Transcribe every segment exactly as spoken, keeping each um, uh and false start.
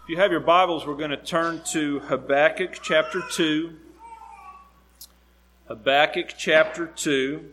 If you have your Bibles, we're going to turn to Habakkuk chapter two. Habakkuk chapter two.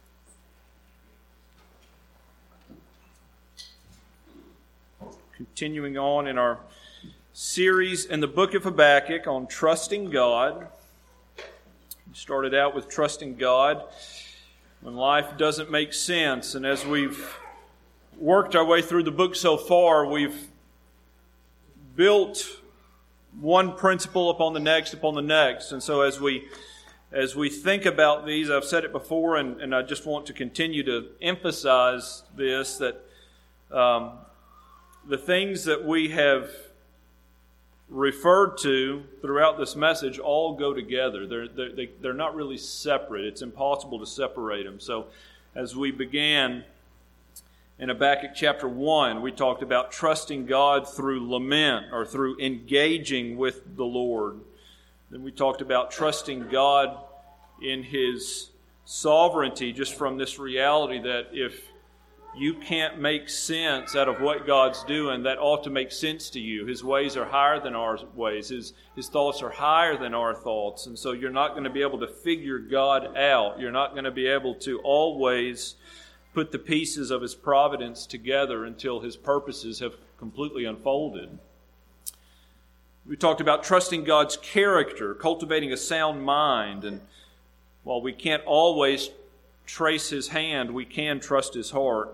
Continuing on in our series in the book of Habakkuk on trusting God. We started out with trusting God when life doesn't make sense. And as we've worked our way through the book so far, we've built one principle upon the next, upon the next. And so as we as we think about these, I've said it before, and, and I just want to continue to emphasize this, that um, the things that we have referred to throughout this message all go together. They're, they're, they, they're not really separate. It's impossible to separate them. So as we began in Habakkuk chapter one, we talked about trusting God through lament or through engaging with the Lord. Then we talked about trusting God in His sovereignty, just from this reality that if you can't make sense out of what God's doing, that ought to make sense to you. His ways are higher than our ways. His, his thoughts are higher than our thoughts. And so you're not going to be able to figure God out. You're not going to be able to always put the pieces of His providence together until His purposes have completely unfolded. We talked about trusting God's character, cultivating a sound mind, and while we can't always trace His hand, we can trust His heart.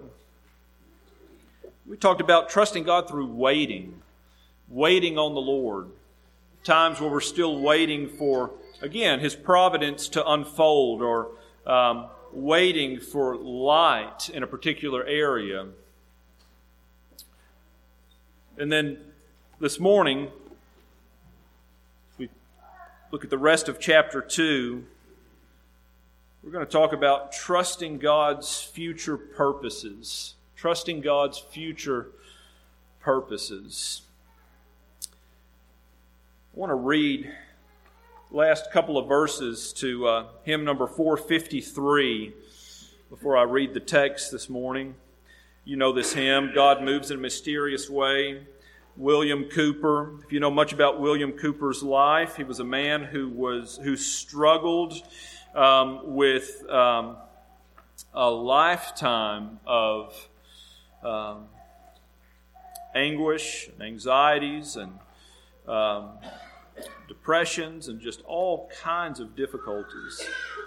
We talked about trusting God through waiting, waiting on the Lord. Times where we're still waiting for, again, His providence to unfold, or um, waiting for light in a particular area. And then this morning, we look at the rest of chapter two. We're going to talk about trusting God's future purposes. Trusting God's future purposes. I want to read last couple of verses to uh, hymn number four fifty-three before I read the text this morning. You know this hymn, God Moves in a Mysterious Way. William Cowper. If you know much about William Cowper's life, he was a man who was who struggled um, with um, a lifetime of um, anguish and anxieties and um, depressions and just all kinds of difficulties.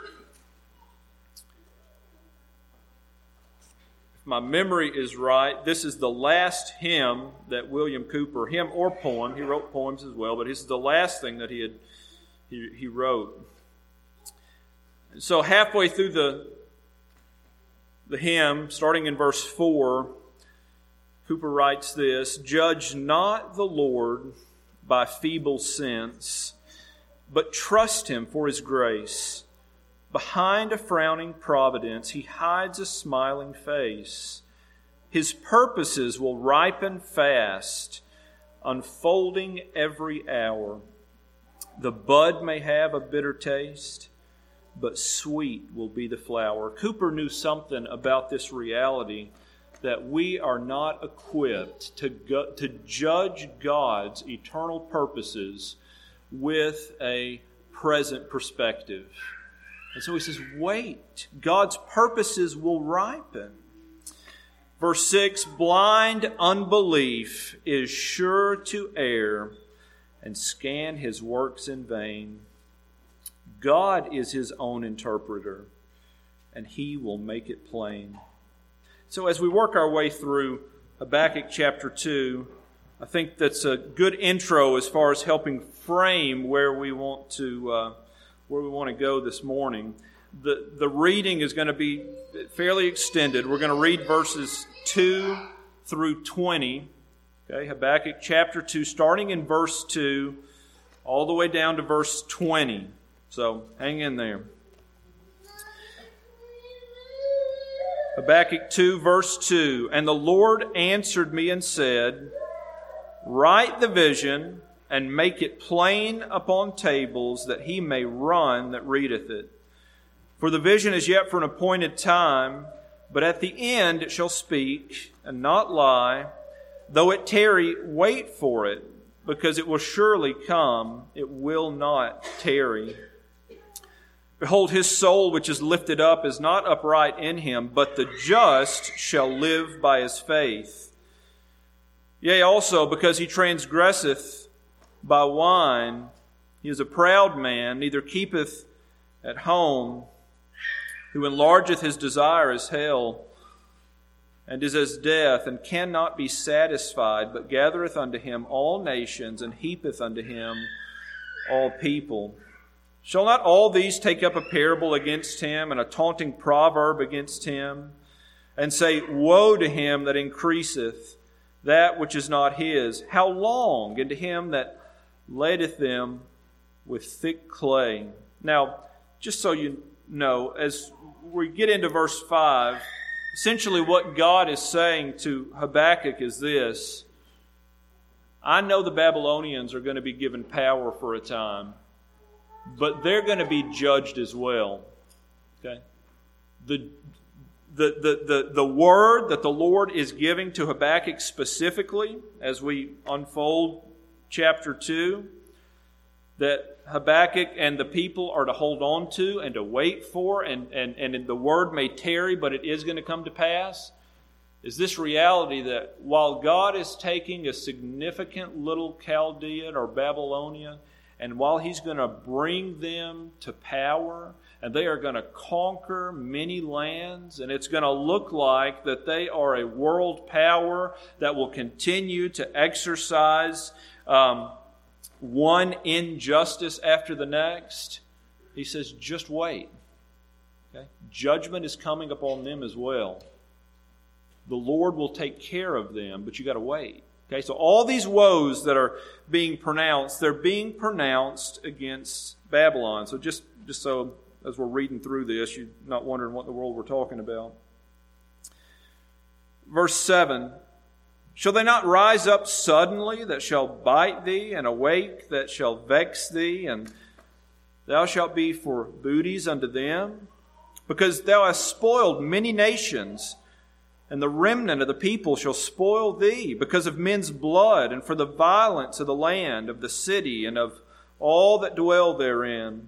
If my memory is right, this is the last hymn that William Cowper, hymn or poem, he wrote poems as well, but this is the last thing that he had he, he wrote. And so halfway through the the hymn, starting in verse four, Cowper writes this: "Judge not the Lord by feeble sense, but trust Him for His grace. Behind a frowning providence, He hides a smiling face. His purposes will ripen fast, unfolding every hour. The bud may have a bitter taste, but sweet will be the flower." Cowper knew something about this reality, that we are not equipped to go, to judge God's eternal purposes with a present perspective. And so he says, wait, God's purposes will ripen. Verse six, "Blind unbelief is sure to err and scan His works in vain. God is His own interpreter, and He will make it plain." So as we work our way through Habakkuk chapter two, I think that's a good intro as far as helping frame where we want to uh, where we want to go this morning. The the reading is going to be fairly extended. We're going to read verses two through twenty. Okay, Habakkuk chapter two, starting in verse two, all the way down to verse twenty. So hang in there. Habakkuk two, verse two, "And the Lord answered me and said, Write the vision, and make it plain upon tables, that he may run that readeth it. For the vision is yet for an appointed time, but at the end it shall speak, and not lie. Though it tarry, wait for it, because it will surely come, it will not tarry. Behold, his soul which is lifted up is not upright in him, but the just shall live by his faith. Yea, also, because he transgresseth by wine, he is a proud man, neither keepeth at home, who enlargeth his desire as hell, and is as death, and cannot be satisfied, but gathereth unto him all nations, and heapeth unto him all people. Shall not all these take up a parable against him, and a taunting proverb against him, and say, Woe to him that increaseth that which is not his? How long? And to him that ladeth them with thick clay. Now, just so you know, as we get into verse five, essentially what God is saying to Habakkuk is this: I know the Babylonians are going to be given power for a time, but they're going to be judged as well. Okay? The, the, the, the, the word that the Lord is giving to Habakkuk specifically, as we unfold chapter two, that Habakkuk and the people are to hold on to and to wait for, and, and, and the word may tarry, but it is going to come to pass, is this reality that while God is taking a significant little Chaldean or Babylonia, and while He's going to bring them to power, and they are going to conquer many lands, and it's going to look like that they are a world power that will continue to exercise um, one injustice after the next, He says, just wait. Okay? Judgment is coming upon them as well. The Lord will take care of them, but you got to wait. Okay, so all these woes that are being pronounced, they're being pronounced against Babylon. So just, just so as we're reading through this, you're not wondering what in the world we're talking about. Verse seven, shall they not rise up suddenly that shall bite thee, and awake that shall vex thee, and thou shalt be for booties unto them? Because thou hast spoiled many nations, and the remnant of the people shall spoil thee, because of men's blood, and for the violence of the land, of the city, and of all that dwell therein.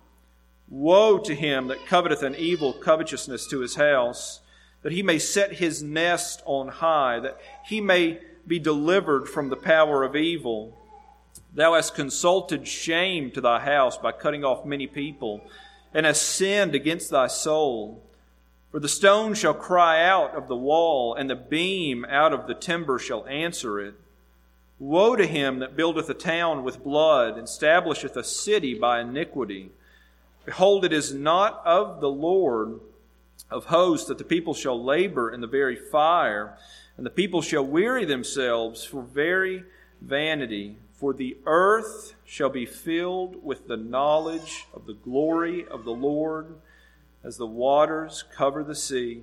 Woe to him that coveteth an evil covetousness to his house, that he may set his nest on high, that he may be delivered from the power of evil. Thou hast consulted shame to thy house by cutting off many people, and hast sinned against thy soul. For the stone shall cry out of the wall, and the beam out of the timber shall answer it. Woe to him that buildeth a town with blood, and establisheth a city by iniquity. Behold, it is not of the Lord of hosts that the people shall labor in the very fire, and the people shall weary themselves for very vanity. For the earth shall be filled with the knowledge of the glory of the Lord, as the waters cover the sea.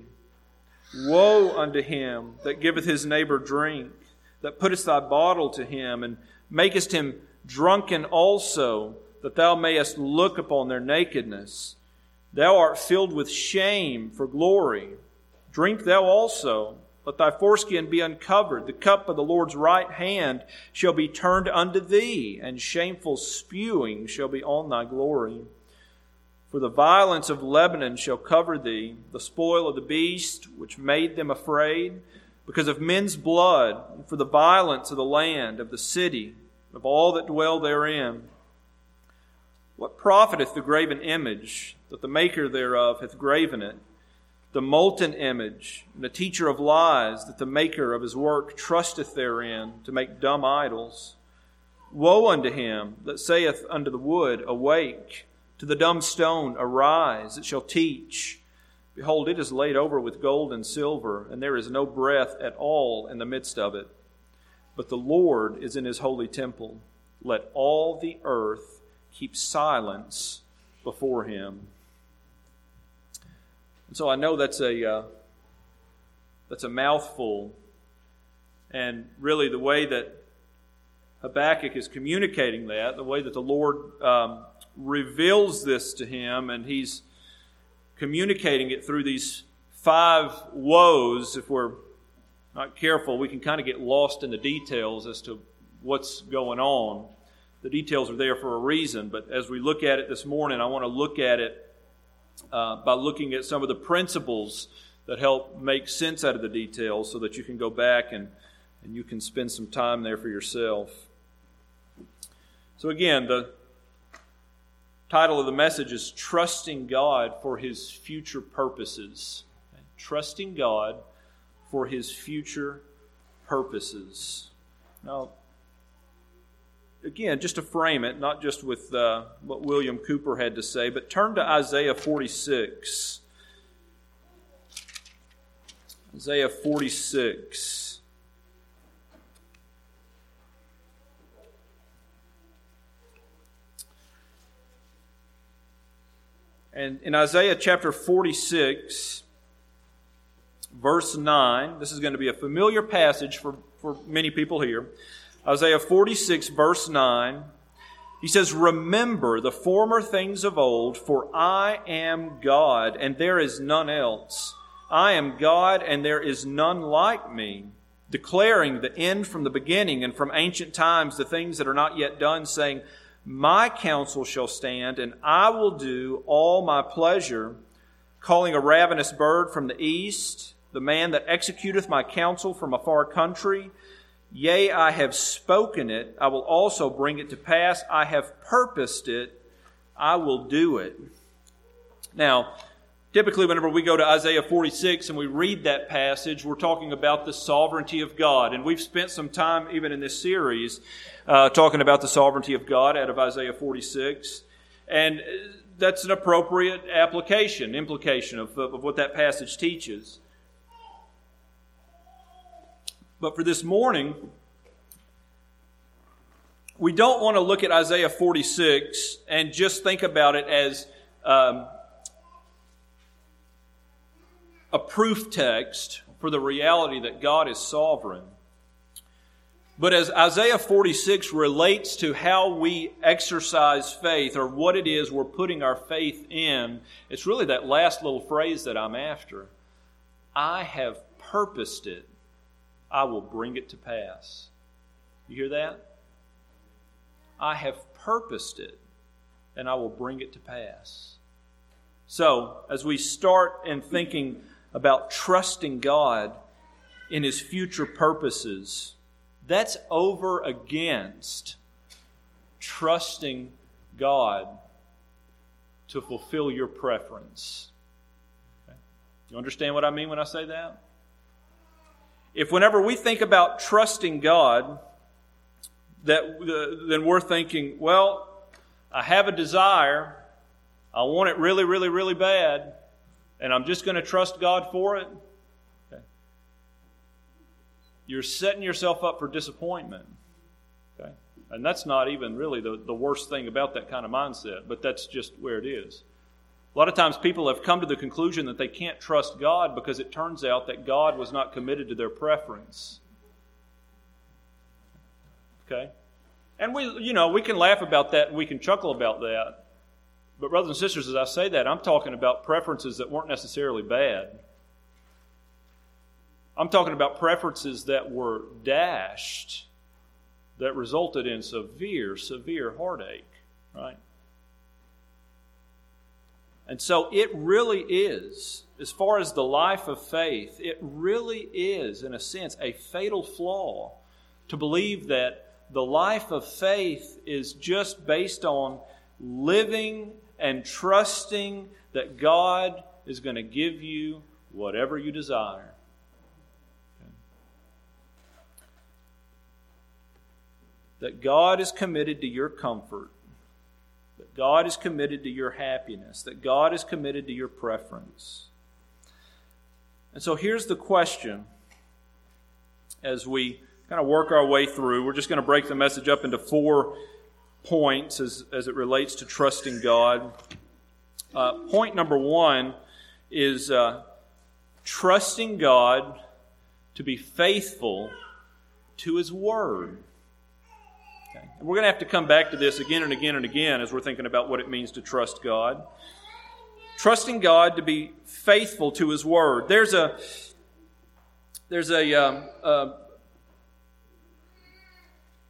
Woe unto him that giveth his neighbor drink, that puttest thy bottle to him, and makest him drunken also, that thou mayest look upon their nakedness. Thou art filled with shame for glory. Drink thou also. Let thy foreskin be uncovered. The cup of the Lord's right hand shall be turned unto thee, and shameful spewing shall be on thy glory. For the violence of Lebanon shall cover thee, the spoil of the beast which made them afraid, because of men's blood, and for the violence of the land, of the city, of all that dwell therein. What profiteth the graven image, that the maker thereof hath graven it? The molten image, and the teacher of lies, that the maker of his work trusteth therein, to make dumb idols. Woe unto him that saith unto the wood, Awake! To the dumb stone, Arise! It shall teach. Behold, it is laid over with gold and silver, and there is no breath at all in the midst of it. But the Lord is in his holy temple. Let all the earth keep silence before him. And so I know that's a uh, that's a mouthful, and really the way that Habakkuk is communicating that, the way that the Lord um, reveals this to him, and he's communicating it through these five woes. If we're not careful, we can kind of get lost in the details as to what's going on. The details are there for a reason, but as we look at it this morning, I want to look at it uh, by looking at some of the principles that help make sense out of the details so that you can go back and, and you can spend some time there for yourself. So again, the title of the message is Trusting God for His Future Purposes. Okay? Trusting God for His future purposes. Now, again, just to frame it, not just with uh, what William Cooper had to say, but turn to Isaiah forty-six. Isaiah forty-six. And in Isaiah chapter forty-six, verse nine, this is going to be a familiar passage for, for many people here. Isaiah forty-six, verse nine, he says, "Remember the former things of old, for I am God, and there is none else. I am God, and there is none like me, declaring the end from the beginning, and from ancient times the things that are not yet done, saying, My counsel shall stand, and I will do all my pleasure, calling a ravenous bird from the east, the man that executeth my counsel from a far country. Yea, I have spoken it, I will also bring it to pass. I have purposed it, I will do it." Now, typically whenever we go to Isaiah forty-six and we read that passage, we're talking about the sovereignty of God. And we've spent some time, even in this series, uh, talking about the sovereignty of God out of Isaiah forty-six. And that's an appropriate application, implication of, of what that passage teaches. But for this morning, we don't want to look at Isaiah forty-six and just think about it as um, a proof text for the reality that God is sovereign. But as Isaiah forty-six relates to how we exercise faith, or what it is we're putting our faith in, it's really that last little phrase that I'm after. I have purposed it, I will bring it to pass. You hear that? I have purposed it, and I will bring it to pass. So, as we start in thinking about trusting God in His future purposes, that's over against trusting God to fulfill your preference. Okay? You understand what I mean when I say that? If whenever we think about trusting God, that uh, then we're thinking, well, I have a desire, I want it really, really, really bad, and I'm just going to trust God for it. Okay. You're setting yourself up for disappointment. Okay. And that's not even really the, the worst thing about that kind of mindset, but that's just where it is. A lot of times people have come to the conclusion that they can't trust God because it turns out that God was not committed to their preference. Okay? And we, you know, we can laugh about that and we can chuckle about that. But brothers and sisters, as I say that, I'm talking about preferences that weren't necessarily bad. I'm talking about preferences that were dashed, that resulted in severe, severe heartache, right? And so it really is, as far as the life of faith, it really is, in a sense, a fatal flaw to believe that the life of faith is just based on living and trusting that God is going to give you whatever you desire. Okay. That God is committed to your comfort. That God is committed to your happiness, that God is committed to your preference. And so here's the question as we kind of work our way through. We're just going to break the message up into four points as, as it relates to trusting God. Uh, point number one is uh, trusting God to be faithful to His Word. Okay. And we're going to have to come back to this again and again and again as we're thinking about what it means to trust God. Trusting God to be faithful to His Word. There's a there's a, um, a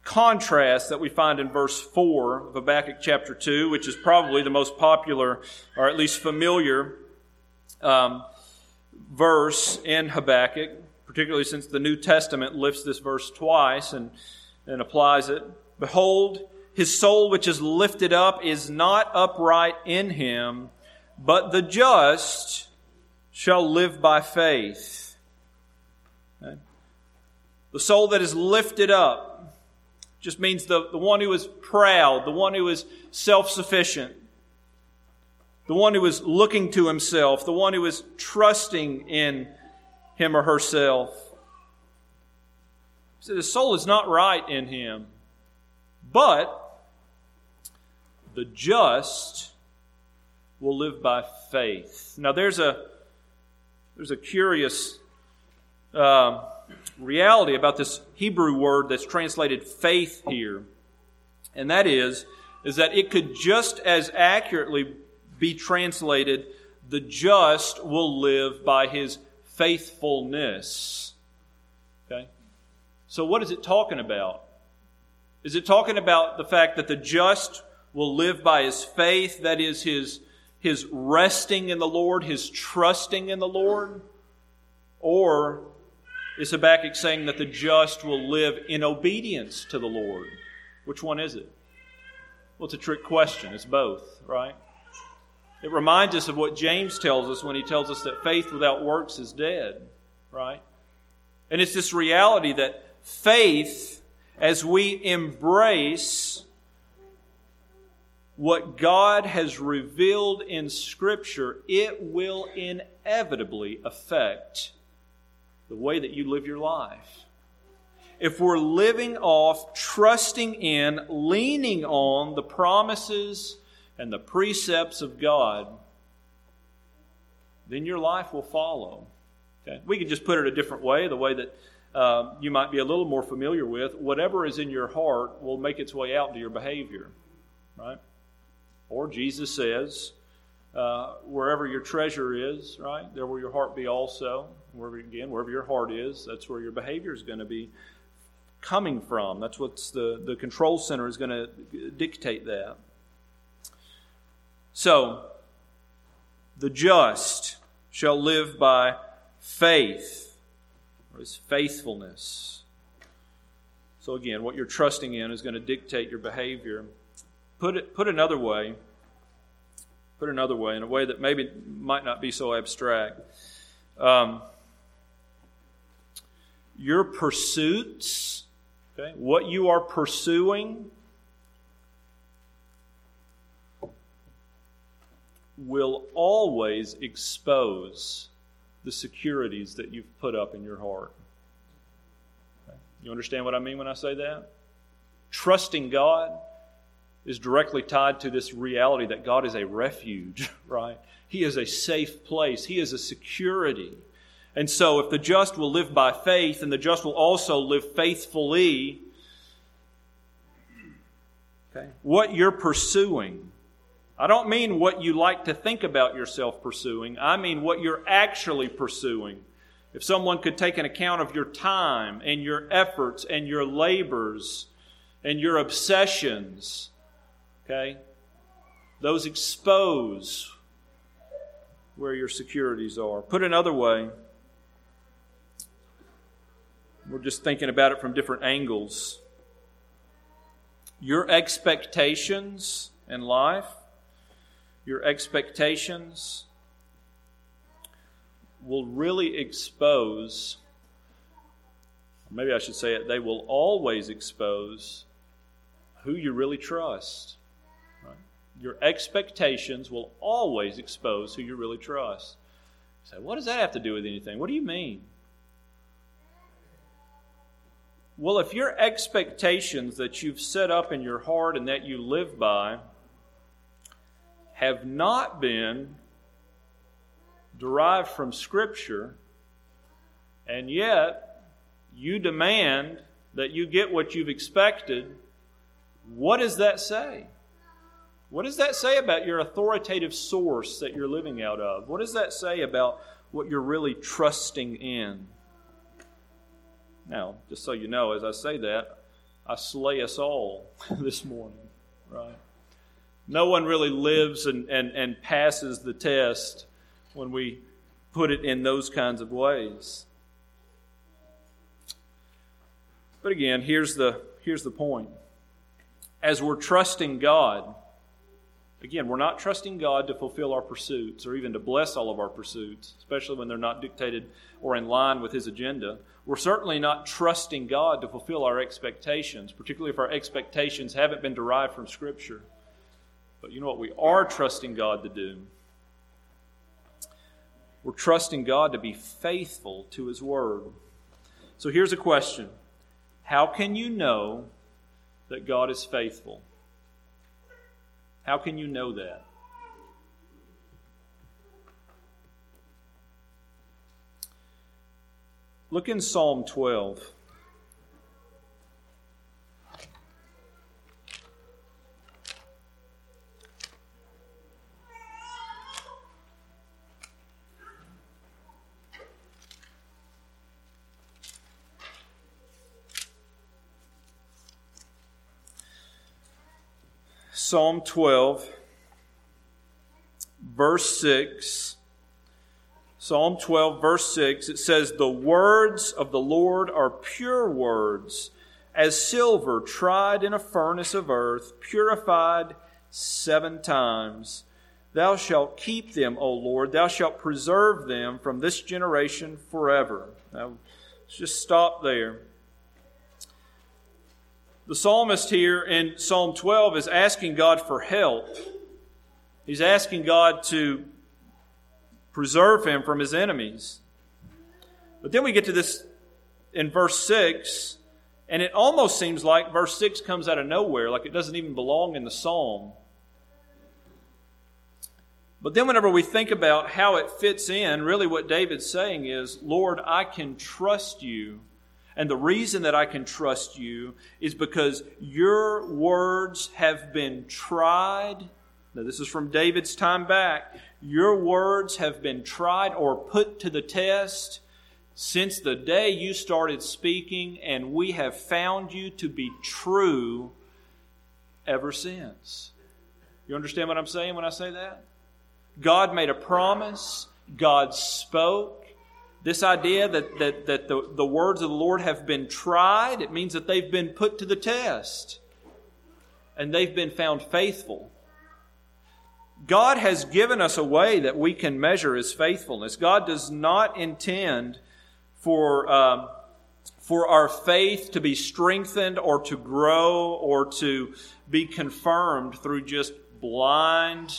contrast that we find in verse four of Habakkuk chapter two, which is probably the most popular, or at least familiar, um, verse in Habakkuk, particularly since the New Testament lifts this verse twice and, and applies it. Behold, his soul which is lifted up is not upright in him, but the just shall live by faith. Okay? The soul that is lifted up just means the, the one who is proud, the one who is self-sufficient, the one who is looking to himself, the one who is trusting in him or herself. So the soul is not right in him, but the just will live by faith. Now there's a there's a curious uh, reality about this Hebrew word that's translated faith here, and that is is that it could just as accurately be translated, the just will live by his faithfulness. Okay? So what is it talking about? Is it talking about the fact that the just will live by his faith, that is his, his resting in the Lord, his trusting in the Lord? Or is Habakkuk saying that the just will live in obedience to the Lord? Which one is it? Well, it's a trick question. It's both, right? It reminds us of what James tells us when he tells us that faith without works is dead, right? And it's this reality that faith, as we embrace what God has revealed in Scripture, it will inevitably affect the way that you live your life. If we're living off, trusting in, leaning on the promises and the precepts of God, then your life will follow. Okay? We can just put it a different way, the way that uh, you might be a little more familiar with. Whatever is in your heart will make its way out into your behavior, right? Or Jesus says, uh, wherever your treasure is, right, there will your heart be also. Wherever, again, wherever your heart is, that's where your behavior is going to be coming from. That's what's the, the control center is going to dictate that. So, the just shall live by faith, or his faithfulness. So again, what you're trusting in is going to dictate your behavior. Put it, put another way, put another way, in a way that maybe might not be so abstract. Um, your pursuits, okay, what you are pursuing, will always expose the securities that you've put up in your heart. Okay. You understand what I mean when I say that? Trusting God is directly tied to this reality that God is a refuge, right? He is a safe place. He is a security. And so if the just will live by faith, and the just will also live faithfully, okay, what you're pursuing, I don't mean what you like to think about yourself pursuing. I mean what you're actually pursuing. If someone could take an account of your time and your efforts and your labors and your obsessions, okay, those expose where your securities are. Put another way, we're just thinking about it from different angles. Your expectations in life, your expectations will really expose, maybe I should say it, they will always expose who you really trust. Right? Your expectations will always expose who you really trust. You say, what does that have to do with anything? What do you mean? Well, if your expectations that you've set up in your heart and that you live by have not been derived from Scripture, and yet you demand that you get what you've expected, what does that say? What does that say about your authoritative source that you're living out of? What does that say about what you're really trusting in? Now, just so you know, as I say that, I slay us all this morning, right? No one really lives and, and, and passes the test when we put it in those kinds of ways. But again, here's the, here's the point. As we're trusting God, again, we're not trusting God to fulfill our pursuits or even to bless all of our pursuits, especially when they're not dictated or in line with His agenda. We're certainly not trusting God to fulfill our expectations, particularly if our expectations haven't been derived from Scripture. But you know what we are trusting God to do? We're trusting God to be faithful to His Word. So here's a question. How can you know that God is faithful? How can you know that? Look in Psalm twelve. Psalm twelve, verse six. Psalm twelve, verse six, it says, "The words of the Lord are pure words, as silver tried in a furnace of earth, purified seven times. Thou shalt keep them, O Lord. Thou shalt preserve them from this generation forever." Now, let's just stop there. The psalmist here in Psalm twelve is asking God for help. He's asking God to preserve him from his enemies. But then we get to this in verse six, and it almost seems like verse six comes out of nowhere, like it doesn't even belong in the psalm. But then whenever we think about how it fits in, really what David's saying is, Lord, I can trust you. And the reason that I can trust you is because your words have been tried. Now, this is from David's time back. Your words have been tried or put to the test since the day you started speaking, and we have found you to be true ever since. You understand what I'm saying when I say that? God made a promise. God spoke. This idea that, that, that the, the words of the Lord have been tried, it means that they've been put to the test. And they've been found faithful. God has given us a way that we can measure His faithfulness. God does not intend for, um, for our faith to be strengthened or to grow or to be confirmed through just blind,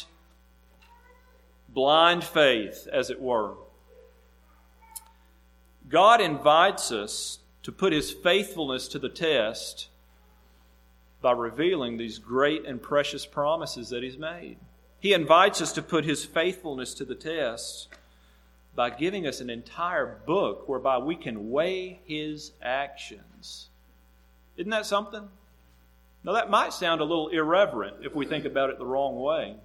blind faith, as it were. God invites us to put His faithfulness to the test by revealing these great and precious promises that He's made. He invites us to put His faithfulness to the test by giving us an entire book whereby we can weigh His actions. Isn't that something? Now that might sound a little irreverent if we think about it the wrong way.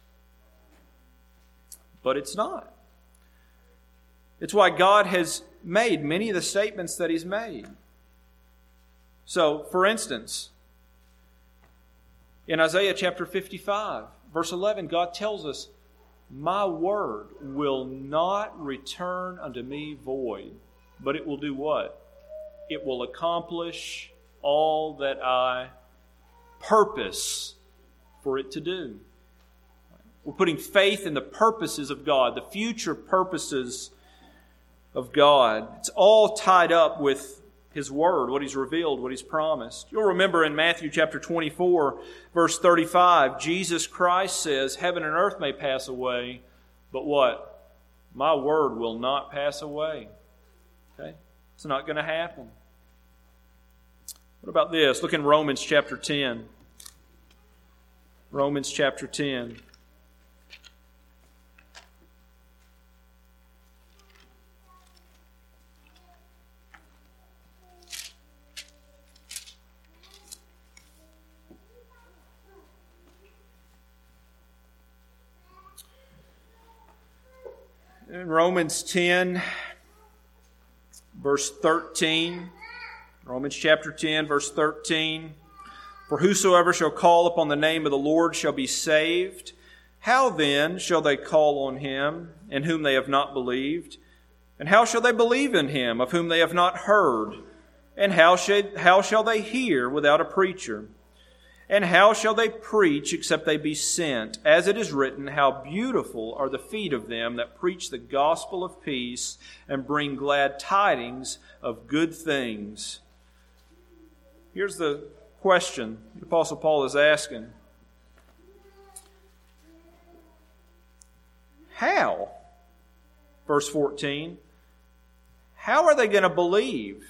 But it's not. It's why God has made many of the statements that He's made. So, for instance, in Isaiah chapter fifty-five, verse eleven, God tells us, "My word will not return unto me void, but it will do what? It will accomplish all that I purpose for it to do." We're putting faith in the purposes of God, the future purposes of God. It's all tied up with His Word, what He's revealed, what He's promised. You'll remember in Matthew chapter twenty-four, verse thirty-five, Jesus Christ says, "Heaven and earth may pass away, but what? My word will not pass away." Okay? It's not going to happen. What about this? Look in Romans chapter ten. Romans chapter ten. In Romans ten, verse thirteen, Romans chapter ten, verse thirteen. For whosoever shall call upon the name of the Lord shall be saved. How then shall they call on him in whom they have not believed? And how shall they believe in him of whom they have not heard? And how shall, how shall they hear without a preacher? And how shall they preach except they be sent? As it is written, how beautiful are the feet of them that preach the gospel of peace and bring glad tidings of good things. Here's the question the Apostle Paul is asking. How? Verse fourteen. How are they going to believe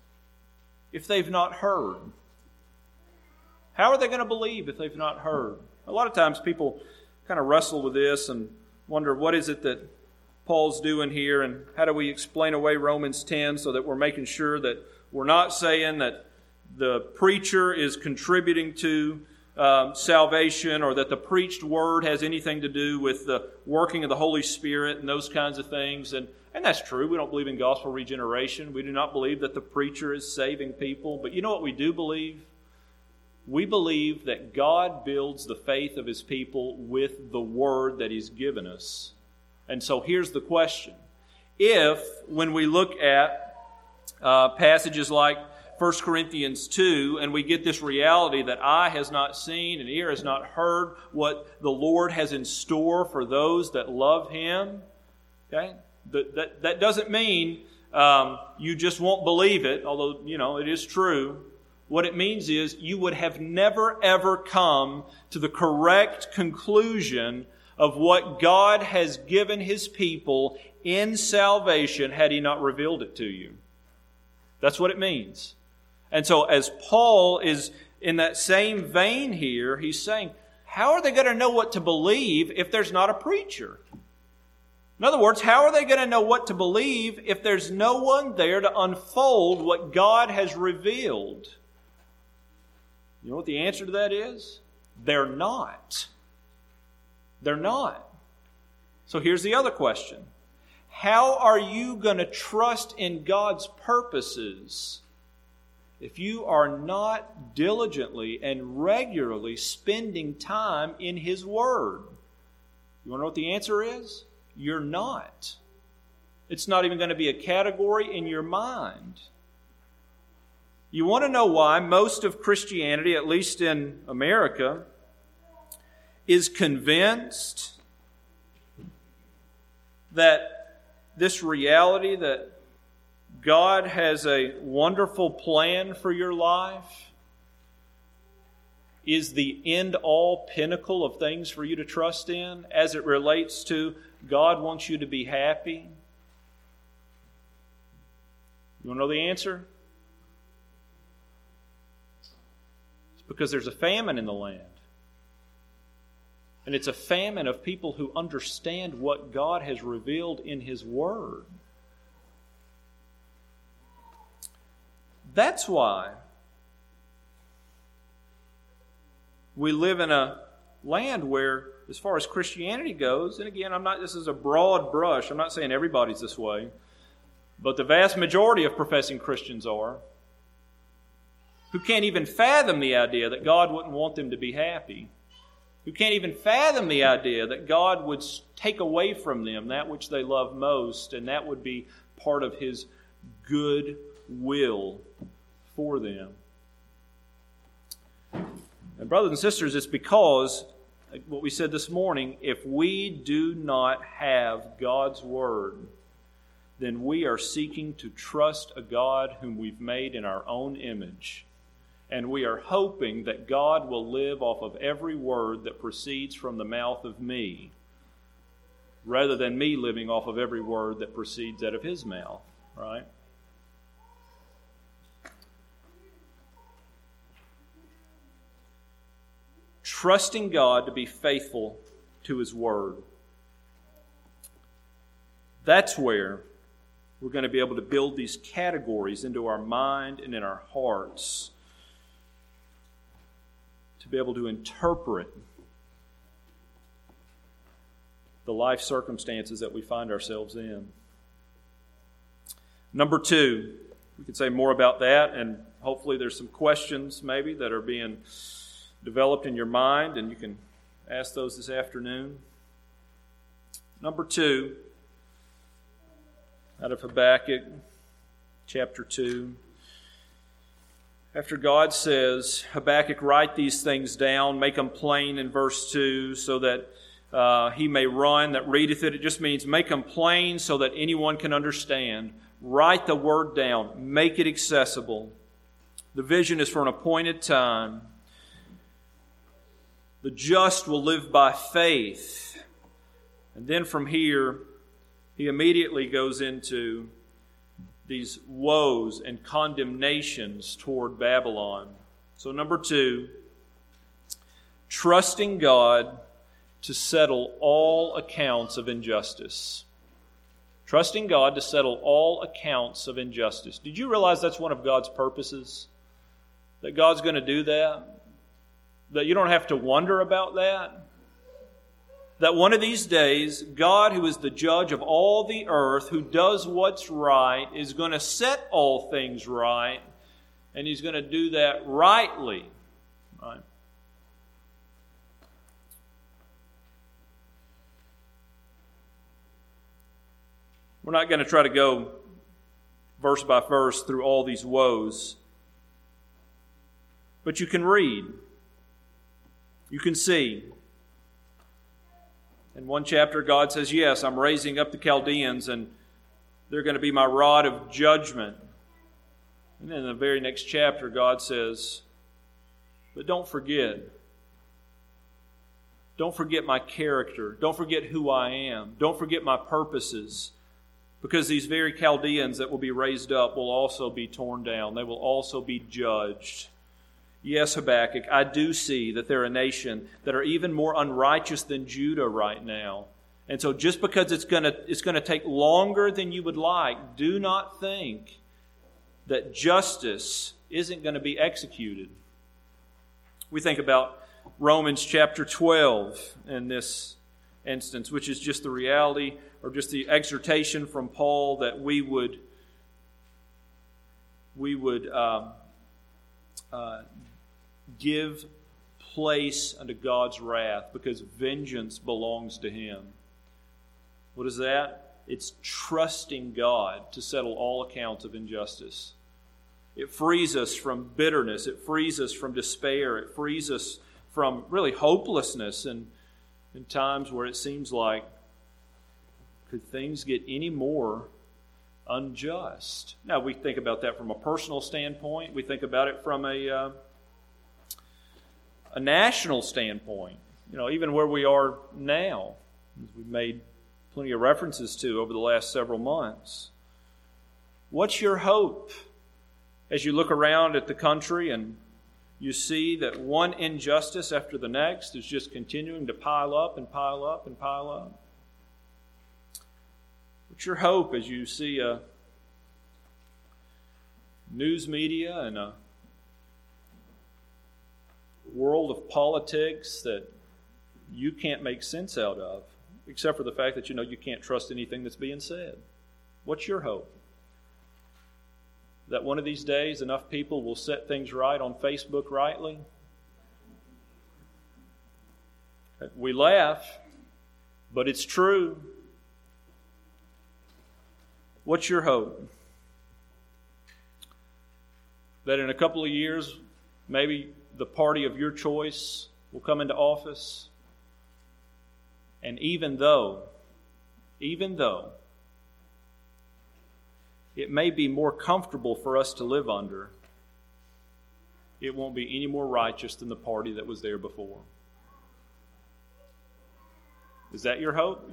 if they've not heard? How are they going to believe if they've not heard? A lot of times people kind of wrestle with this and wonder, what is it that Paul's doing here, and how do we explain away Romans ten so that we're making sure that we're not saying that the preacher is contributing to um, salvation, or that the preached word has anything to do with the working of the Holy Spirit and those kinds of things. And, and that's true. We don't believe in gospel regeneration. We do not believe that the preacher is saving people. But you know what we do believe? We believe that God builds the faith of His people with the word that He's given us. And so here's the question. If, when we look at uh, passages like First Corinthians two, and we get this reality that eye has not seen and ear has not heard what the Lord has in store for those that love Him, okay? That, that, that doesn't mean um, you just won't believe it, although, you know, it is true. What it means is you would have never, ever come to the correct conclusion of what God has given His people in salvation had He not revealed it to you. That's what it means. And so as Paul is in that same vein here, he's saying, how are they going to know what to believe if there's not a preacher? In other words, how are they going to know what to believe if there's no one there to unfold what God has revealed? You know what the answer to that is? They're not. They're not. So here's the other question. How are you going to trust in God's purposes if you are not diligently and regularly spending time in His Word? You want to know what the answer is? You're not. It's not even going to be a category in your mind. You want to know why most of Christianity, at least in America, is convinced that this reality that God has a wonderful plan for your life is the end-all pinnacle of things for you to trust in as it relates to God wants you to be happy? You want to know the answer? It's because there's a famine in the land. And it's a famine of people who understand what God has revealed in His Word. That's why we live in a land where, as far as Christianity goes, and again, I'm not, this is a broad brush, I'm not saying everybody's this way, but the vast majority of professing Christians are, who can't even fathom the idea that God wouldn't want them to be happy, who can't even fathom the idea that God would take away from them that which they love most, and that would be part of His good will for them. And brothers and sisters, it's because, like what we said this morning, if we do not have God's Word, then we are seeking to trust a God whom we've made in our own image. And we are hoping that God will live off of every word that proceeds from the mouth of me, rather than me living off of every word that proceeds out of His mouth, right? Trusting God to be faithful to His Word. That's where we're going to be able to build these categories into our mind and in our hearts to be able to interpret the life circumstances that we find ourselves in. Number two, we could say more about that, and hopefully there's some questions maybe that are being developed in your mind, and you can ask those this afternoon. Number two, out of Habakkuk chapter two. After God says, Habakkuk, write these things down, make them plain in verse two, so that uh, he may run that readeth it. It just means make them plain so that anyone can understand. Write the word down. Make it accessible. The vision is for an appointed time. The just will live by faith. And then from here, he immediately goes into these woes and condemnations toward Babylon. So number two, trusting God to settle all accounts of injustice. Trusting God to settle all accounts of injustice. Did you realize that's one of God's purposes? That God's going to do that? That you don't have to wonder about that? That one of these days, God, who is the judge of all the earth, who does what's right, is going to set all things right, and He's going to do that rightly. Right? We're not going to try to go verse by verse through all these woes, but you can read. You can see. In one chapter, God says, yes, I'm raising up the Chaldeans, and they're going to be my rod of judgment. And then in the very next chapter, God says, but don't forget. Don't forget my character. Don't forget who I am. Don't forget my purposes. Because these very Chaldeans that will be raised up will also be torn down. They will also be judged. Yes, Habakkuk, I do see that they're a nation that are even more unrighteous than Judah right now. And so just because it's going to it's going to take longer than you would like, do not think that justice isn't going to be executed. We think about Romans chapter twelve in this instance, which is just the reality or just the exhortation from Paul that we would we would um, uh, give place unto God's wrath, because vengeance belongs to Him. What is that? It's trusting God to settle all accounts of injustice. It frees us from bitterness. It frees us from despair. It frees us from really hopelessness and in times where it seems like, could things get any more unjust? Now, we think about that from a personal standpoint. We think about it from a uh, a national standpoint. You know, even where we are now, as we've made plenty of references to over the last several months. What's your hope as you look around at the country and you see that one injustice after the next is just continuing to pile up and pile up and pile up? What's your hope as you see a news media and a world of politics that you can't make sense out of, except for the fact that you know you can't trust anything that's being said? What's your hope? That one of these days enough people will set things right on Facebook rightly? We laugh, but it's true. What's your hope? That in a couple of years, maybe the party of your choice will come into office, and even though, even though it may be more comfortable for us to live under, it won't be any more righteous than the party that was there before. Is that your hope?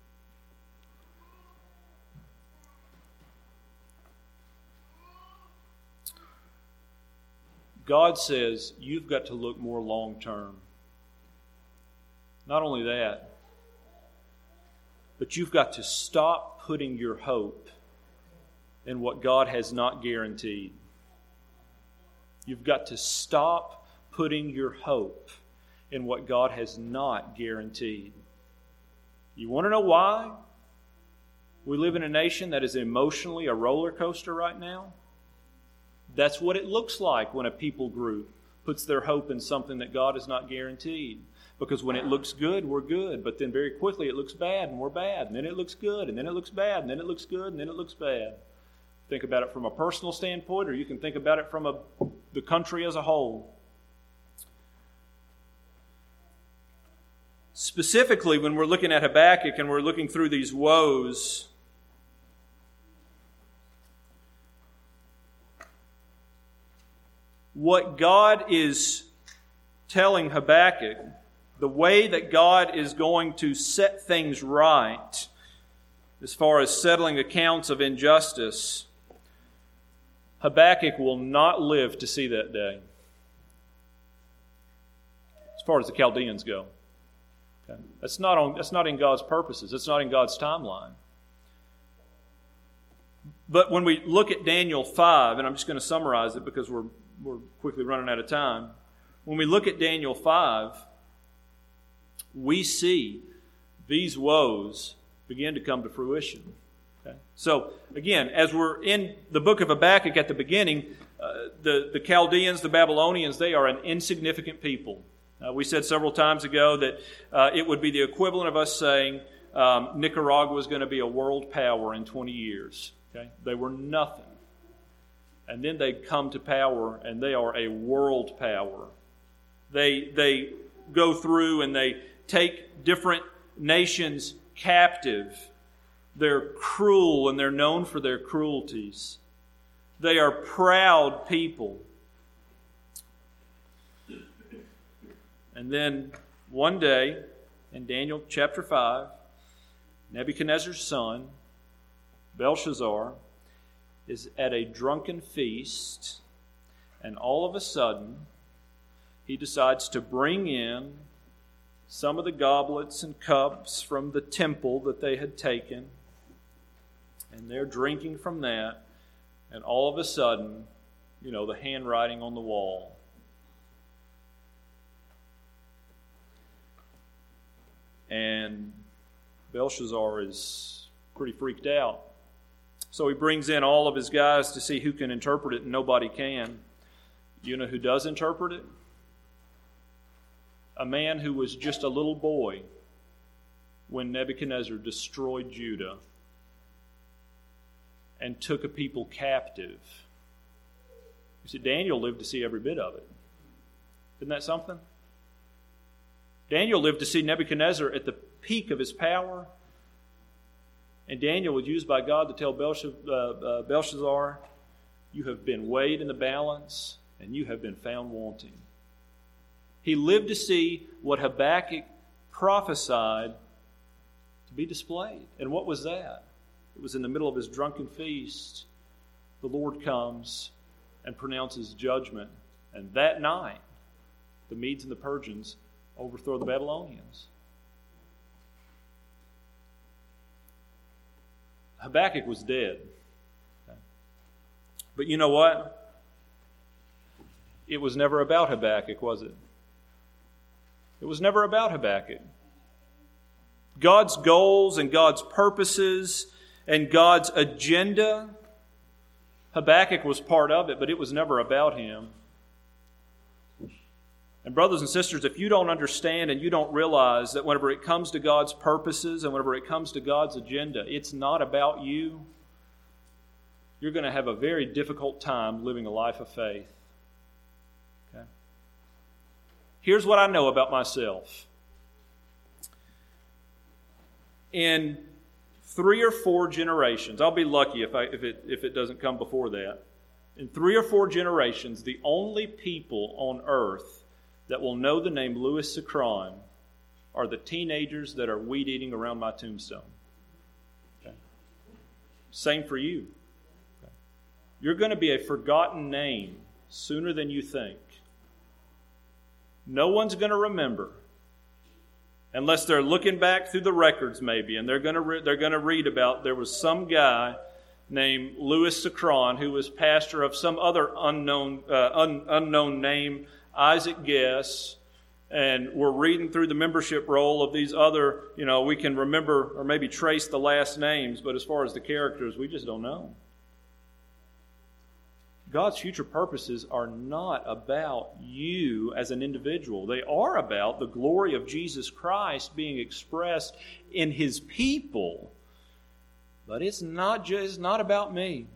God says you've got to look more long term. Not only that, but you've got to stop putting your hope in what God has not guaranteed. You've got to stop putting your hope in what God has not guaranteed. You want to know why we live in a nation that is emotionally a roller coaster right now? That's what it looks like when a people group puts their hope in something that God has not guaranteed. Because when it looks good, we're good. But then very quickly it looks bad and we're bad. And then it looks good and then it looks bad and then it looks good and then it looks bad. Think about it from a personal standpoint, or you can think about it from a, the country as a whole. Specifically, when we're looking at Habakkuk and we're looking through these woes, what God is telling Habakkuk, the way that God is going to set things right as far as settling accounts of injustice, Habakkuk will not live to see that day. As far as the Chaldeans go. Okay? That's not on, that's not in God's purposes. It's not in God's timeline. But when we look at Daniel five, and I'm just going to summarize it because we're we're quickly running out of time. When we look at Daniel five, we see these woes begin to come to fruition. Okay? So, again, as we're in the book of Habakkuk at the beginning, uh, the, the Chaldeans, the Babylonians, they are an insignificant people. Uh, we said several times ago that uh, it would be the equivalent of us saying um, Nicaragua is going to be a world power in twenty years. Okay? They were nothing. And then they come to power, and they are a world power. They, they go through and they take different nations captive. They're cruel, and they're known for their cruelties. They are proud people. And then one day, in Daniel chapter five, Nebuchadnezzar's son, Belshazzar, is at a drunken feast, and all of a sudden, he decides to bring in some of the goblets and cups from the temple that they had taken, and they're drinking from that, and all of a sudden, you know, the handwriting on the wall. And Belshazzar is pretty freaked out. So he brings in all of his guys to see who can interpret it, and nobody can. You know who does interpret it? A man who was just a little boy when Nebuchadnezzar destroyed Judah and took a people captive. You see, Daniel lived to see every bit of it. Isn't that something? Daniel lived to see Nebuchadnezzar at the peak of his power. And Daniel was used by God to tell Belshazzar, you have been weighed in the balance, and you have been found wanting. He lived to see what Habakkuk prophesied to be displayed. And what was that? It was in the middle of his drunken feast. The Lord comes and pronounces judgment. And that night, the Medes and the Persians overthrow the Babylonians. Habakkuk was dead. But you know what? It was never about Habakkuk, was it? It was never about Habakkuk. God's goals and God's purposes and God's agenda, Habakkuk was part of it, but it was never about him. And brothers and sisters, if you don't understand and you don't realize that whenever it comes to God's purposes and whenever it comes to God's agenda, it's not about you, you're going to have a very difficult time living a life of faith. Okay? Here's what I know about myself. In three or four generations, I'll be lucky if I, if it if it doesn't come before that. In three or four generations, the only people on earth that will know the name Louis Citron are the teenagers that are weed eating around my tombstone. Okay? Same for you. Okay? You're going to be a forgotten name sooner than you think. No one's going to remember unless they're looking back through the records maybe, and they're going to re- they're going to read about there was some guy named Louis Citron who was pastor of some other unknown uh, un- unknown name, Isaac Guess, and we're reading through the membership roll of these other, you know, we can remember or maybe trace the last names, but as far as the characters, we just don't know. God's future purposes are not about you as an individual. They are about the glory of Jesus Christ being expressed in His people. But it's not just it's not about me.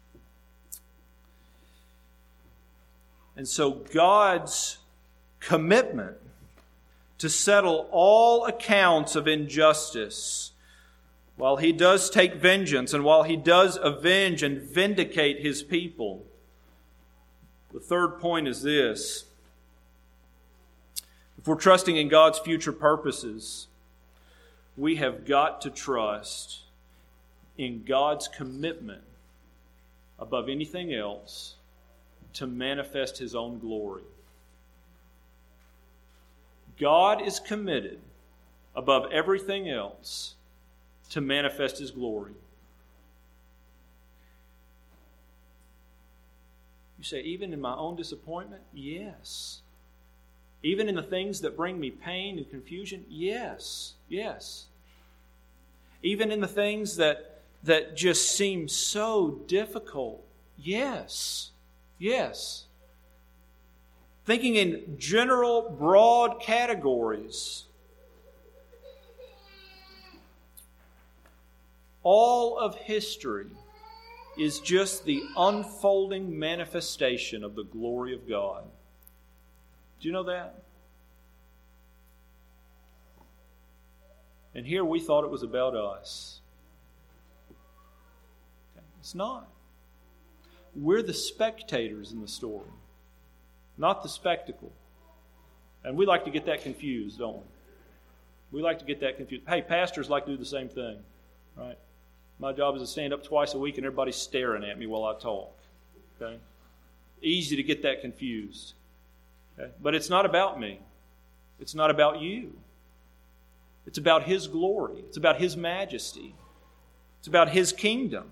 And so God's commitment to settle all accounts of injustice, while He does take vengeance and while He does avenge and vindicate His people. The third point is this. If we're trusting in God's future purposes, we have got to trust in God's commitment above anything else to manifest His own glory. God is committed above everything else to manifest His glory. You say, even in my own disappointment? Yes. Even in the things that bring me pain and confusion? Yes. Yes. Even in the things that, that just seem so difficult? Yes. Yes. Thinking in general, broad categories. All of history is just the unfolding manifestation of the glory of God. Do you know that? And here we thought it was about us. It's not. We're the spectators in the story, not the spectacle. And we like to get that confused, don't we? We like to get that confused. Hey, pastors like to do the same thing, right? My job is to stand up twice a week and everybody's staring at me while I talk. Okay? Easy to get that confused. Okay? But it's not about me. It's not about you. It's about His glory. It's about His majesty. It's about His kingdom.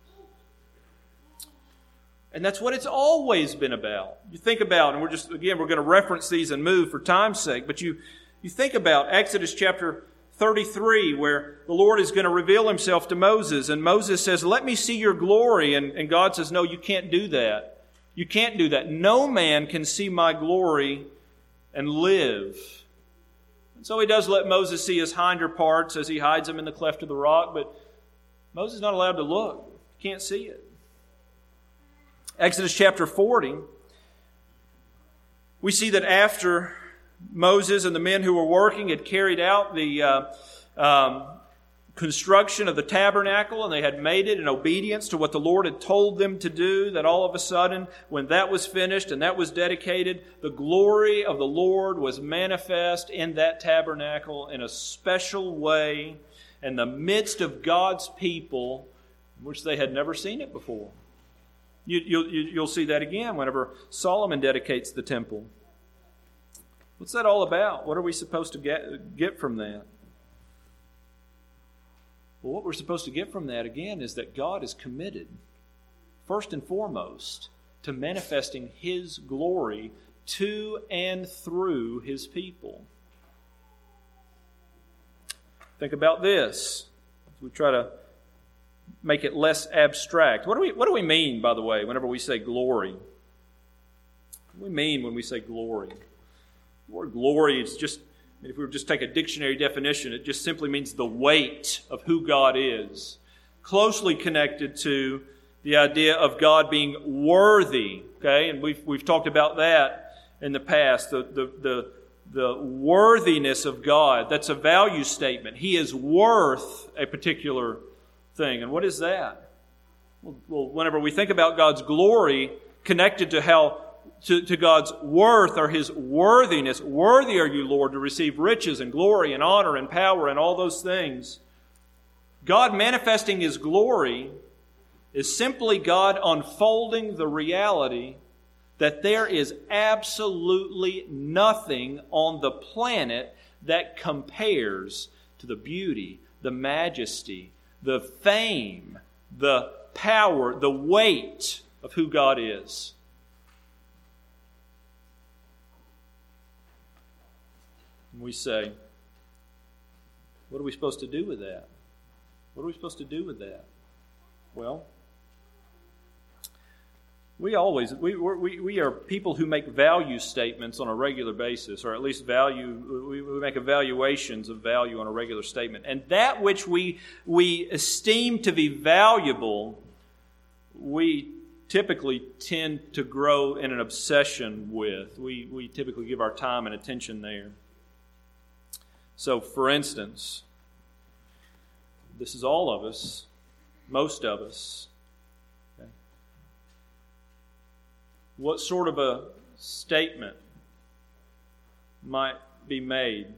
And that's what it's always been about. You think about, and we're just, again, we're going to reference these and move for time's sake, but you, you think about Exodus chapter thirty-three, where the Lord is going to reveal Himself to Moses, and Moses says, let me see your glory, and, and God says, no, you can't do that. You can't do that. No man can see my glory and live. And so He does let Moses see his hinder parts as He hides them in the cleft of the rock, but Moses is not allowed to look. He can't see it. Exodus chapter forty, we see that after Moses and the men who were working had carried out the uh, um, construction of the tabernacle, and they had made it in obedience to what the Lord had told them to do, that all of a sudden, when that was finished and that was dedicated, the glory of the Lord was manifest in that tabernacle in a special way in the midst of God's people, which they had never seen it before. You, you'll, you'll see that again whenever Solomon dedicates the temple. What's that all about? What are we supposed to get, get from that? Well, what we're supposed to get from that, again, is that God is committed, first and foremost, to manifesting His glory to and through His people. Think about this as we try to make it less abstract. What do we, what do we mean, by the way, whenever we say glory? What do we mean when we say glory? The word glory is just, if we were just take a dictionary definition, it just simply means the weight of who God is. Closely connected to the idea of God being worthy. Okay, and we've we've talked about that in the past. The the the the worthiness of God. That's a value statement. He is worth a particular thing. And what is that? Well, whenever we think about God's glory connected to how To, to God's worth or His worthiness. Worthy are you, Lord, to receive riches and glory and honor and power and all those things. God manifesting His glory is simply God unfolding the reality that there is absolutely nothing on the planet that compares to the beauty, the majesty, the fame, the power, the weight of who God is. We say, what are we supposed to do with that? What are we supposed to do with that? Well, We always, we, we, we are people who make value statements on a regular basis, or at least value, we, we make evaluations of value on a regular statement. And that which we, we esteem to be valuable, we typically tend to grow in an obsession with. We, we typically give our time and attention there. So, for instance, this is all of us, most of us. Okay? What sort of a statement might be made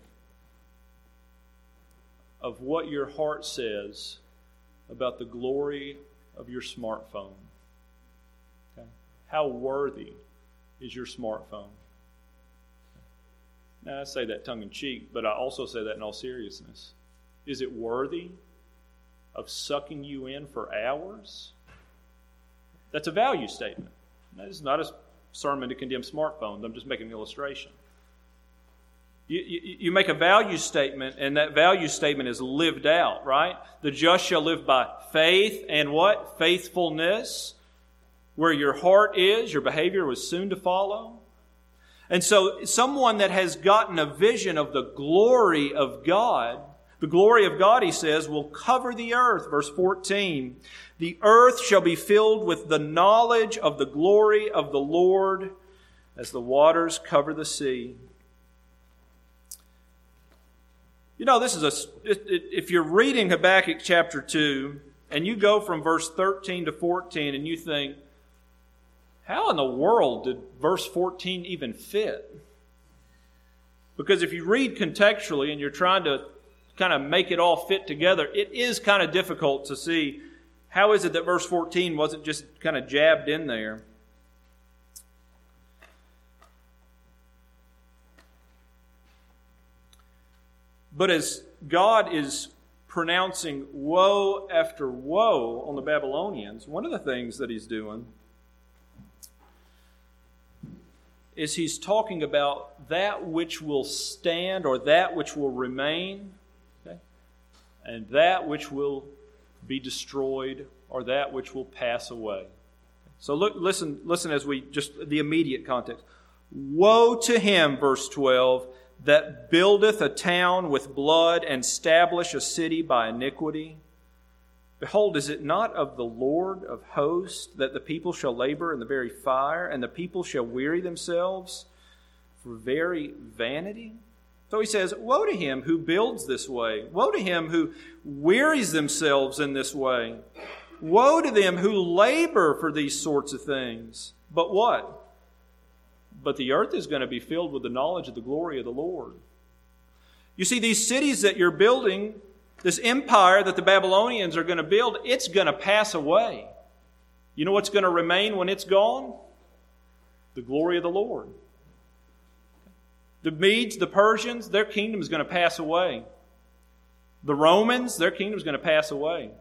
of what your heart says about the glory of your smartphone? Okay? How worthy is your smartphone? Now, I say that tongue-in-cheek, but I also say that in all seriousness. Is it worthy of sucking you in for hours? That's a value statement. That is not a sermon to condemn smartphones. I'm just making an illustration. You, you, you make a value statement, and that value statement is lived out, right? The just shall live by faith and what? Faithfulness. Where your heart is, your behavior was soon to follow. And so someone that has gotten a vision of the glory of God, the glory of God, he says, will cover the earth. Verse fourteen, the earth shall be filled with the knowledge of the glory of the Lord as the waters cover the sea. You know, this is a, if you're reading Habakkuk chapter two, and you go from verse thirteen to fourteen, and you think, how in the world did verse fourteen even fit? Because if you read contextually and you're trying to kind of make it all fit together, it is kind of difficult to see how is it that verse fourteen wasn't just kind of jabbed in there. But as God is pronouncing woe after woe on the Babylonians, one of the things that he's doing is he's talking about that which will stand or that which will remain, okay, and that which will be destroyed or that which will pass away. So look, listen, listen as we just the immediate context. Woe to him, verse twelve, that buildeth a town with blood and establish a city by iniquity. Behold, is it not of the Lord of hosts that the people shall labor in the very fire, and the people shall weary themselves for very vanity? So he says, woe to him who builds this way. Woe to him who wearies themselves in this way. Woe to them who labor for these sorts of things. But what? But the earth is going to be filled with the knowledge of the glory of the Lord. You see, these cities that you're building, this empire that the Babylonians are going to build, it's going to pass away. You know what's going to remain when it's gone? The glory of the Lord. The Medes, the Persians, their kingdom is going to pass away. The Romans, their kingdom is going to pass away.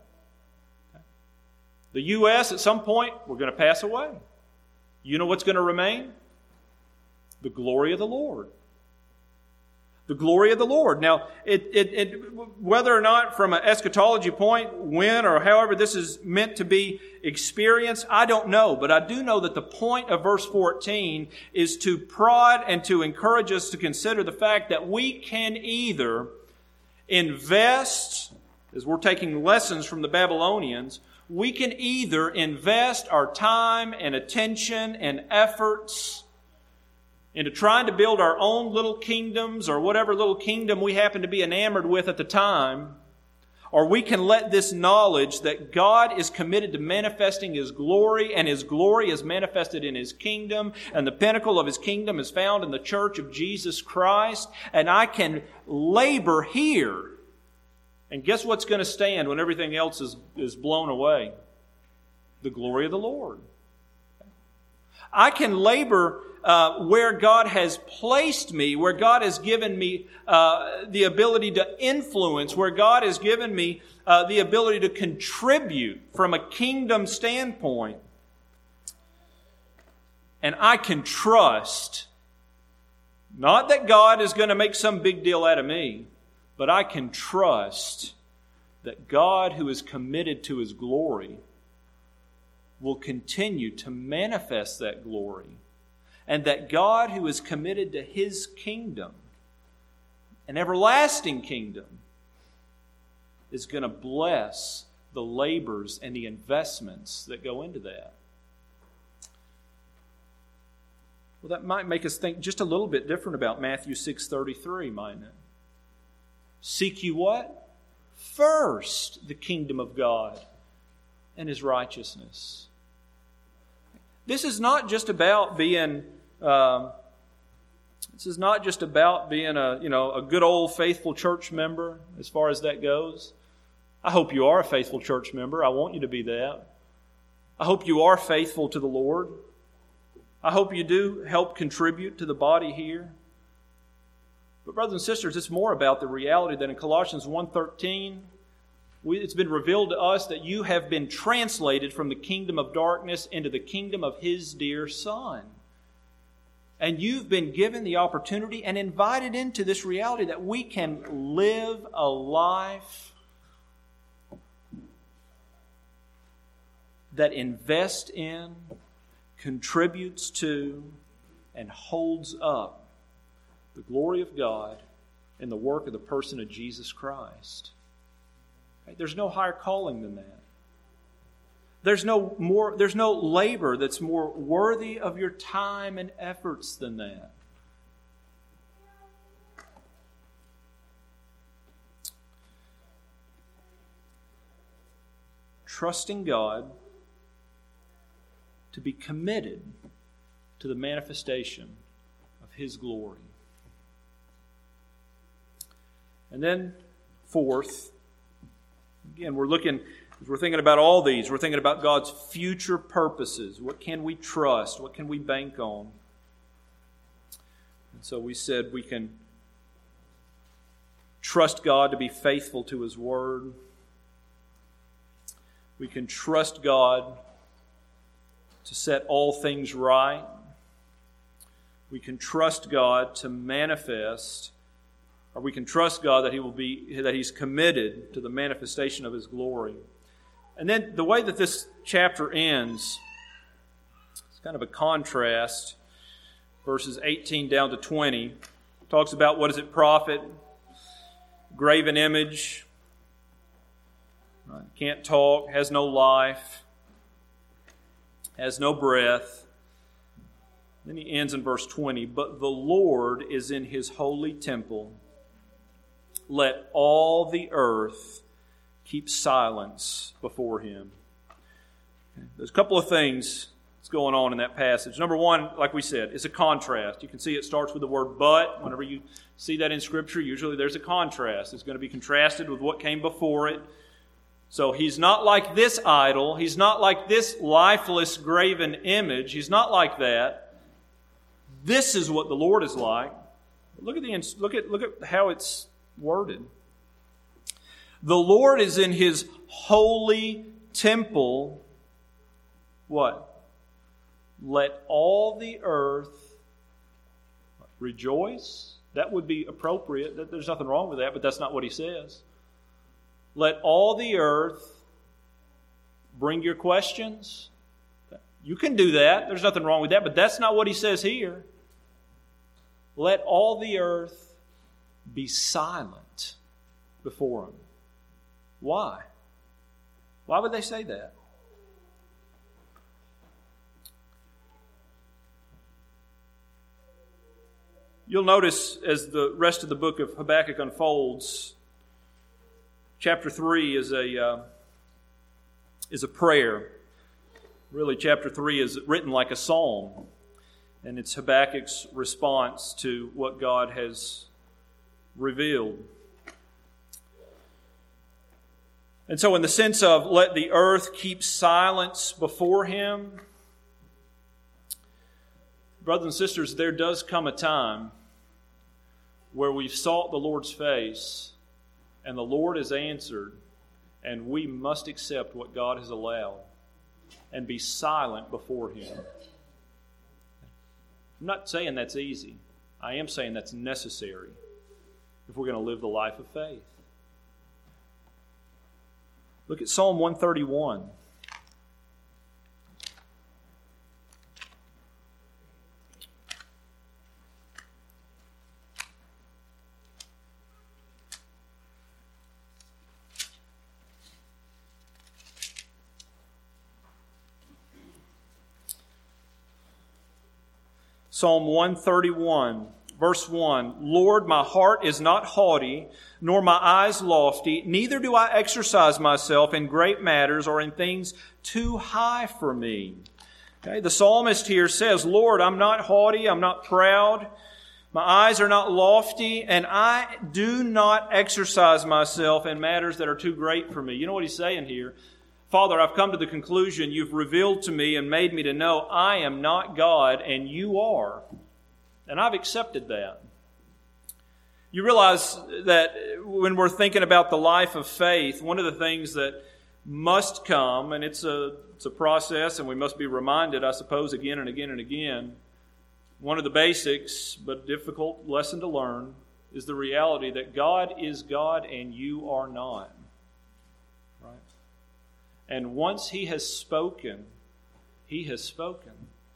The U S at some point, we're going to pass away. You know what's going to remain? The glory of the Lord. The glory of the Lord. Now, it, it, it, whether or not from an eschatology point, when or however this is meant to be experienced, I don't know. But I do know that the point of verse fourteen is to prod and to encourage us to consider the fact that we can either invest, as we're taking lessons from the Babylonians, we can either invest our time and attention and efforts into trying to build our own little kingdoms or whatever little kingdom we happen to be enamored with at the time, or we can let this knowledge that God is committed to manifesting His glory, and His glory is manifested in His kingdom, and the pinnacle of His kingdom is found in the church of Jesus Christ, and I can labor here. And guess what's going to stand when everything else is, is blown away? The glory of the Lord. I can labor uh, where God has placed me, where God has given me uh, the ability to influence, where God has given me uh, the ability to contribute from a kingdom standpoint. And I can trust, not that God is going to make some big deal out of me, but I can trust that God, who is committed to His glory, will continue to manifest that glory, and that God, who is committed to His kingdom, an everlasting kingdom, is going to bless the labors and the investments that go into that. Well, that might make us think just a little bit different about Matthew six thirty-three, mightn't it? Seek you what? First the kingdom of God and His righteousness. This is not just about being. Um, this is not just about being a you know a good old faithful church member. As far as that goes, I hope you are a faithful church member. I want you to be that. I hope you are faithful to the Lord. I hope you do help contribute to the body here. But brothers and sisters, it's more about the reality that in Colossians one thirteen, we, it's been revealed to us that you have been translated from the kingdom of darkness into the kingdom of His dear Son. And you've been given the opportunity and invited into this reality that we can live a life that invests in, contributes to, and holds up the glory of God and the work of the person of Jesus Christ. There's no higher calling than that. There's no more, there's no labor that's more worthy of your time and efforts than that. Trusting God to be committed to the manifestation of His glory. And then, fourth, again, we're looking, we're thinking about all these. We're thinking about God's future purposes. What can we trust? What can we bank on? And so we said we can trust God to be faithful to His Word. We can trust God to set all things right. We can trust God to manifest, or we can trust God that He will be that He's committed to the manifestation of His glory. And then the way that this chapter ends, it's kind of a contrast. Verses eighteen down to twenty talks about what does it profit? Graven image, right? Can't talk, has no life, has no breath. Then he ends in verse twenty. But the Lord is in His holy temple. Let all the earth keep silence before Him. Okay. There's a couple of things that's going on in that passage. Number one, like we said, it's a contrast. You can see it starts with the word but. Whenever you see that in Scripture, usually there's a contrast. It's going to be contrasted with what came before it. So He's not like this idol. He's not like this lifeless graven image. He's not like that. This is what the Lord is like. Look at the look at look at how it's worded. The Lord is in His holy temple. What? Let all the earth rejoice. That would be appropriate. There's nothing wrong with that, but that's not what He says. Let all the earth bring your questions. You can do that. There's nothing wrong with that, but that's not what He says here. Let all the earth be silent before Him. Why? Why would they say that? You'll notice as the rest of the book of Habakkuk unfolds, chapter three is a uh, is a prayer. Really, chapter three is written like a psalm, and it's Habakkuk's response to what God has revealed. And so in the sense of let the earth keep silence before Him, brothers and sisters, there does come a time where we've sought the Lord's face and the Lord has answered, and we must accept what God has allowed and be silent before Him. I'm not saying that's easy. I am saying that's necessary if we're going to live the life of faith. Look at Psalm one thirty-one. Psalm one thirty-one, verse one, Lord, my heart is not haughty, nor my eyes lofty, neither do I exercise myself in great matters or in things too high for me. Okay, the psalmist here says, Lord, I'm not haughty, I'm not proud, my eyes are not lofty, and I do not exercise myself in matters that are too great for me. You know what he's saying here? Father, I've come to the conclusion you've revealed to me and made me to know I am not God and you are. And I've accepted that. You realize that when we're thinking about the life of faith, one of the things that must come, and it's a, it's a process, and we must be reminded, I suppose, again and again and again, one of the basics, but difficult lesson to learn, is the reality that God is God and you are not. Right? And once He has spoken, He has spoken.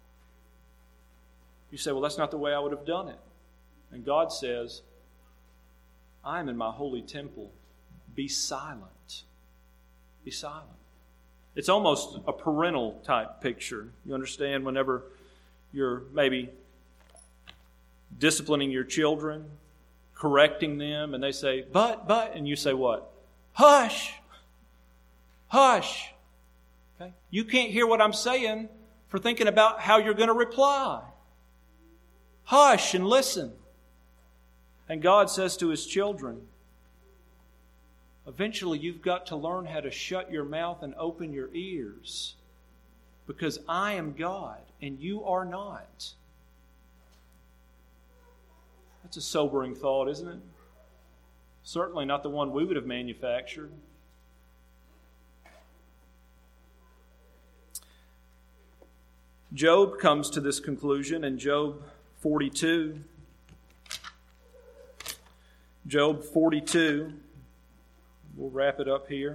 You say, well, that's not the way I would have done it. And God says, I am in my holy temple. Be silent. Be silent. It's almost a parental type picture. You understand, whenever you're maybe disciplining your children, correcting them, and they say, but, but, and you say what? Hush! Hush! Okay? You can't hear what I'm saying for thinking about how you're going to reply. Hush and listen. And God says to His children, eventually you've got to learn how to shut your mouth and open your ears, because I am God and you are not. That's a sobering thought, isn't it? Certainly not the one we would have manufactured. Job comes to this conclusion in Job forty-two. Job forty-two. We'll wrap it up here.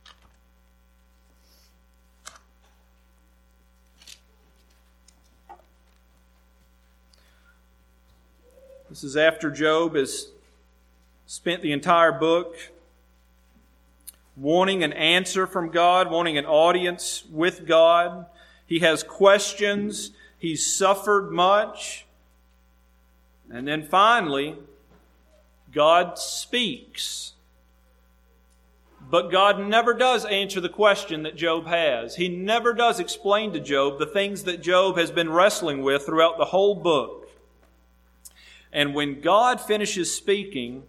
This is after Job has spent the entire book wanting an answer from God, wanting an audience with God. He has questions. He's suffered much. And then finally, God speaks. But God never does answer the question that Job has. He never does explain to Job the things that Job has been wrestling with throughout the whole book. And when God finishes speaking,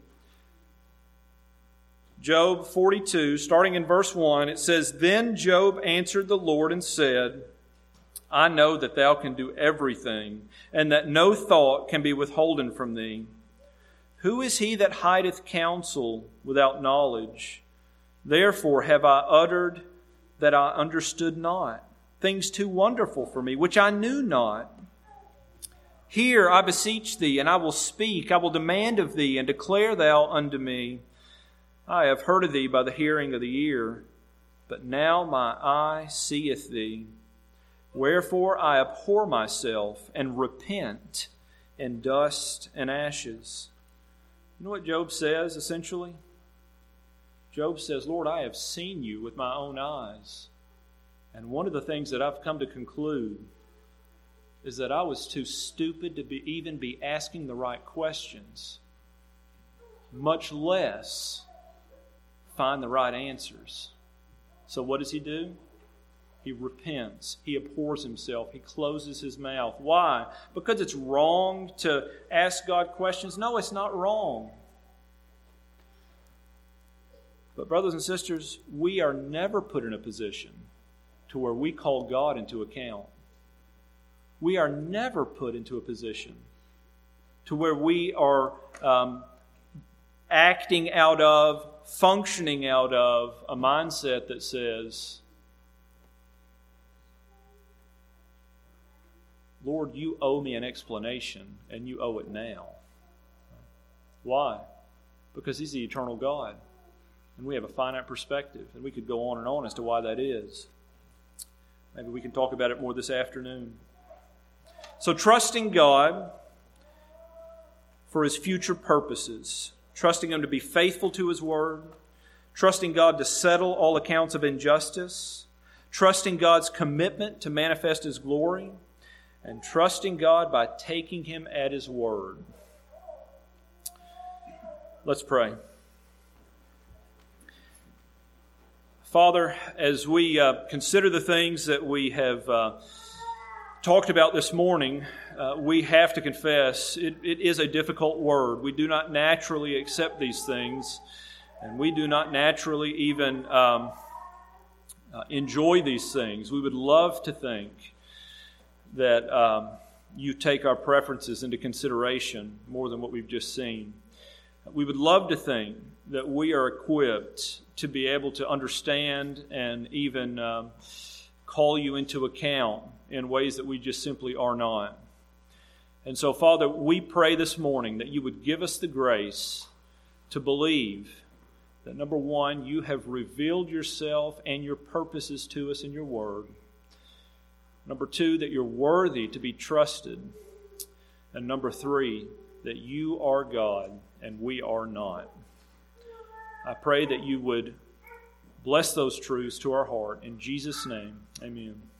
Job forty-two, starting in verse one, it says, Then Job answered the Lord and said, I know that Thou can do everything, and that no thought can be withholden from Thee. Who is he that hideth counsel without knowledge? Therefore have I uttered that I understood not, things too wonderful for me, which I knew not. Hear, I beseech Thee, and I will speak. I will demand of Thee, and declare Thou unto me. I have heard of Thee by the hearing of the ear, but now my eye seeth Thee. Wherefore I abhor myself, and repent in dust and ashes. You know what Job says, essentially? Job says, Lord, I have seen You with my own eyes. And one of the things that I've come to conclude is that I was too stupid to be even be asking the right questions, much less find the right answers. So what does he do? He repents. He abhors himself. He closes his mouth. Why? Because it's wrong to ask God questions? No, it's not wrong. But brothers and sisters, we are never put in a position to where we call God into account. We are never put into a position to where we are um, acting out of, functioning out of a mindset that says, Lord, You owe me an explanation, and You owe it now. Why? Because He's the eternal God, and we have a finite perspective, and we could go on and on as to why that is. Maybe we can talk about it more this afternoon. So trusting God for His future purposes, trusting Him to be faithful to His Word, trusting God to settle all accounts of injustice, trusting God's commitment to manifest His glory, and trusting God by taking Him at His word. Let's pray. Father, as we uh, consider the things that we have uh, talked about this morning, uh, we have to confess it, it is a difficult word. We do not naturally accept these things, and we do not naturally even um, uh, enjoy these things. We would love to think that um, you take our preferences into consideration more than what we've just seen. We would love to think that we are equipped to be able to understand and even um, call you into account in ways that we just simply are not. And so, Father, we pray this morning that you would give us the grace to believe that, number one, you have revealed yourself and your purposes to us in your word. Number two, that you're worthy to be trusted. And number three, that you are God and we are not. I pray that you would bless those truths to our heart. In Jesus' name, amen.